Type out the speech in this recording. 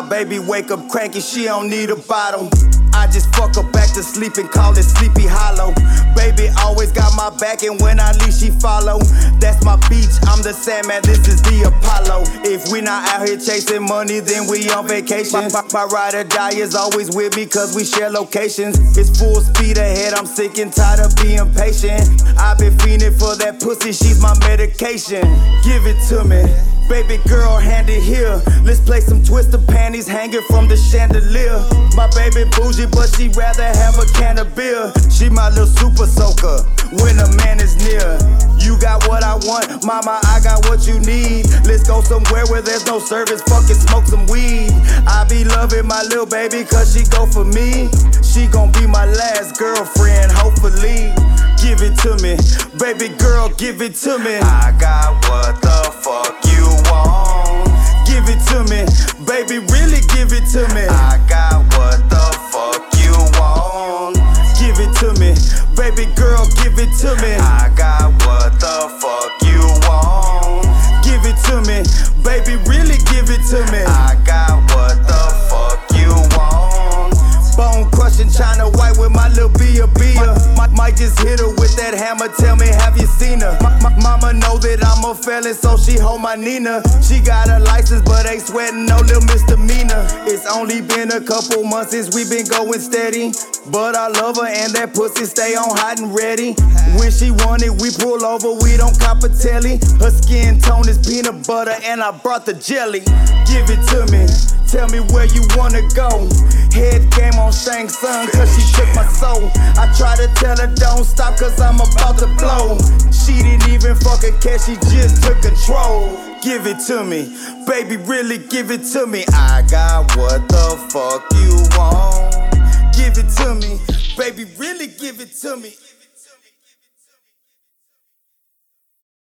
My baby wake up cranky, she don't need a bottle. I just fuck her back to sleep and call it Sleepy Hollow. Baby always got my back, and when I leave she follow. That's my beach, I'm the Sandman, this is the Apollo. If we not out here chasing money, then we on vacation. My ride or die is always with me, cause we share locations. It's full speed ahead, I'm sick and tired of being patient. I've been fiending for that pussy, she's my medication. Give it to me, baby girl, hand it here. Let's play some Twister panties hanging from the chandelier. My baby bougie, but she rather have a can of beer. She my little super soaker when a man is near. You got what I want, mama, I got what you need. Let's go somewhere where there's no service, fucking smoke some weed. I be loving my little baby cause she go for me. She gon' be my last girlfriend, hopefully. Give it to me, baby girl, give it to me. I got what the fuck you want. Give it to me, baby, really give it to me. I got what the fuck you want. Give it to me, baby girl, give it to me. I got what the fuck you want. Give it to me, baby, really give it to me. I got what the fuck you want. Bone crushing China white with my little Bia. Might just hit her with that hammer, tell me, have you seen her? Mama know that I'm a felon, so she hold my Nina. She got a license, but ain't sweating no little misdemeanor. It's only been a couple months since we been going steady, but I love her and that pussy stay on hot and ready. When she want it, we pull over, we don't cop a telly. Her skin tone is peanut butter and I brought the jelly. Give it to me, tell me where you wanna go. Head game on Shang Tsung cause she took my soul. I try to tell her don't stop cause I'm about to blow. She didn't even fuck a cat, she just took control. Give it to me, baby, really give it to me. I got what the fuck you want. Give it to me, baby, really give it to me.